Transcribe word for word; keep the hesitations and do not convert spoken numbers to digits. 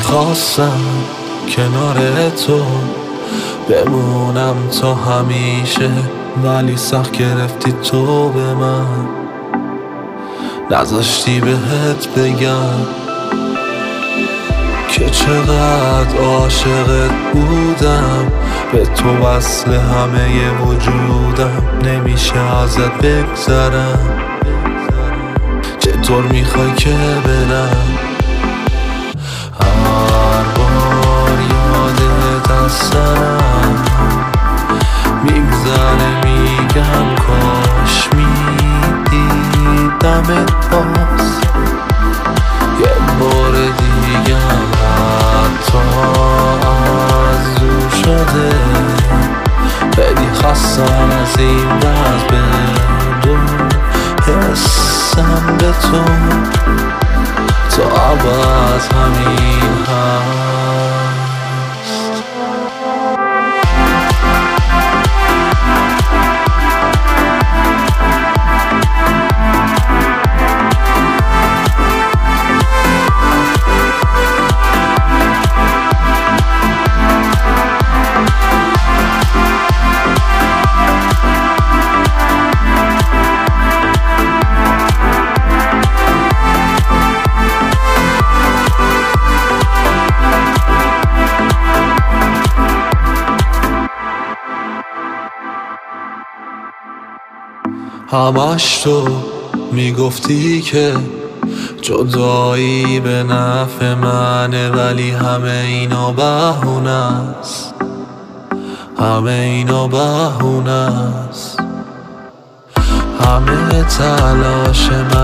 خواستم کنار تو بمونم تا همیشه، ولی سخت گرفتی تو به من، نذاشتی بهت بگم که چقدر عاشقت بودم، به تو وصل همه وجودم، نمیشه ازت بگذرم. چطور میخوای که برم؟ هر بار یادت از سرم میگذره، میگم کاش میدیدمت باز یه بار دیگم، حتی آرزو شده. خیلی خستم از این وضع، بدون حسم به تو تا عوض همین هست. همش تو میگفتی که جدایی به نفع منه، ولی همه اینا بهونه است، همه اینا بهونه است. همه تلاش من